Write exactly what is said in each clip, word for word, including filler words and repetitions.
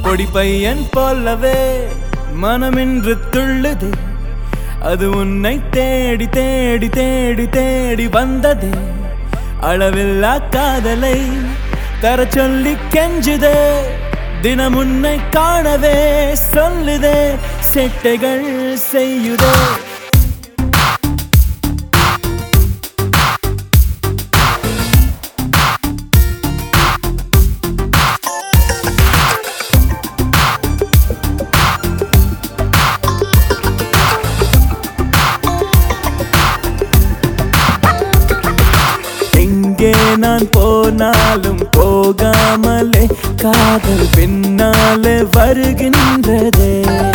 பொடி பையன் போலவே மனமின்று துள்ளுதே, அது உன்னை தேடி தேடி தேடி தேடி வந்ததே. அளவில்லா காதலை தர சொல்லி கெஞ்சுதே, தினம் உன்னை காணவே சொல்லுதே, செட்டைகள் செய்யுதே. எங்கே நான் போனாலும் போகாமலே காதல் பின்னாலே வருகின்றதே.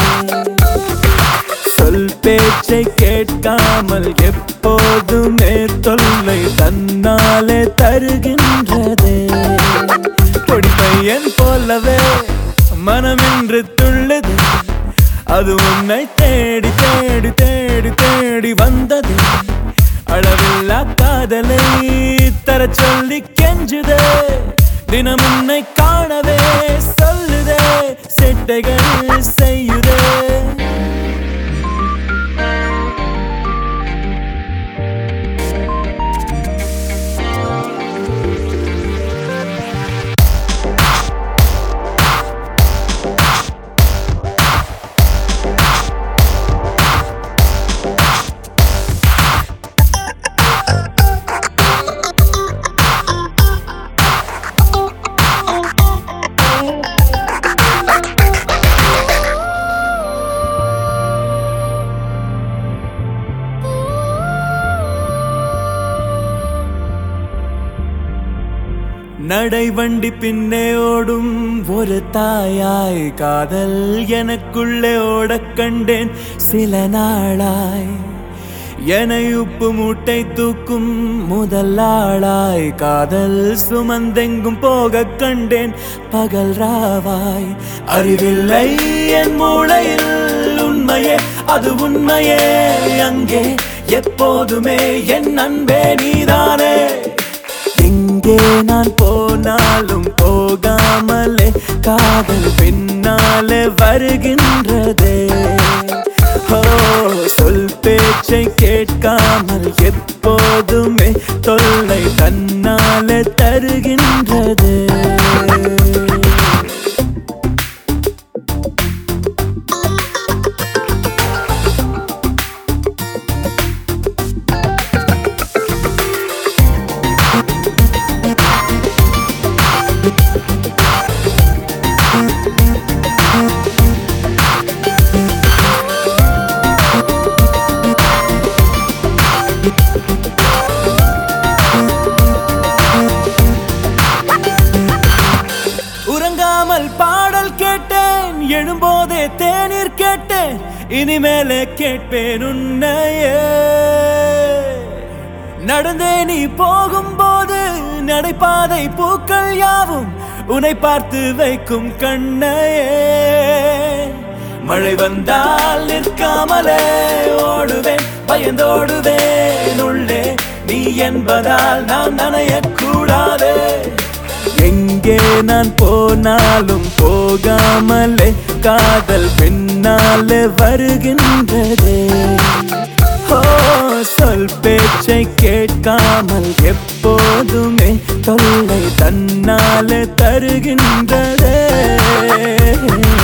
சொல் பேச்சை கேட்காமல் எப்போதுமே தொல்லை தன்னாலே தருகின்றதே. பொடி பையன் போலவே மனமின்று துள்ளுதே, அது உன்னை தேடி தேடி தேடி தேடி வந்ததே. அளவில்லா காதலை தர சொல்லி கெஞ்சுதே, தினம் உன்னை காணவே சொல்லுதே, செட்டைகள் செய்யுதே. நடை வண்டி பின்னே ஓடும் ஒரு தாயாய் காதல் எனக்குள்ளே ஓடக் கண்டேன் சில நாளாய். என்னை உப்பு மூட்டை தூக்கும் முதல் ஆளாய் காதல் சுமந்தெங்கும் போகக் கண்டேன் பகல் ராவாய். அறிவில்லை என் மூளையில் உண்மையே, அது உண்மையே அங்கே எப்போதுமே என் அன்பே நீதானே. எங்கே நான் போனாலும் போகாமலே காதல் பின்னாலே வருகின்றதே. ஓ சொல் பேச்சை கேட்காமல் எப்போதுமே தொல்லை தன்னாலே தருகின்றதே. உறங்காமல் பாடல் கேட்டேன், எழும்போதே தேநீர் கேட்டேன், இனிமேலே கேட்பேன் உன்னையே. நடந்தே நீ போகும்போது நடைபாதை பூக்கள் யாவும் உன்னை பார்த்து வைக்கும் கண்ணையே. மழை வந்தால் நிற்காமலே ஓடுவேன், பயந்தோடுவேன் உள்ளே, நீ என்பதால் நான் நனையக்கூடாதே. எங்கே நான் போனாலும் போகாமலே காதல் பின்னாலே வருகின்றதே. ஓ சொல் பேச்சை கேட்காமல் எப்போதுமே தொல்லை தன்னாலே தருகின்றதே.